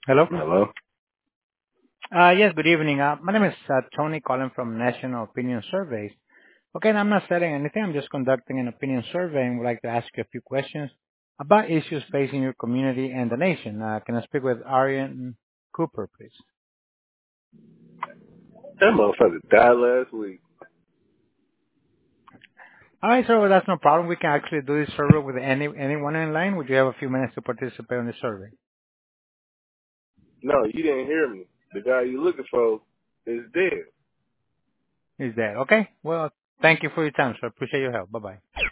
Hello? Hello? Yes, good evening. My name is Tony calling from National Opinion Surveys. Okay, and I'm not selling anything. I'm just conducting an opinion survey and would like to ask you a few questions about issues facing your community and the nation. Can I speak with Arian Cooper, please? That motherfucker died last week. All right, sir. Well, that's no problem. We can actually do this survey with anyone in line. Would you have a few minutes to participate in the survey? No, you didn't hear me. The guy you looking for is dead. Is that okay? Well, thank you for your time, sir. Appreciate your help. Bye-bye.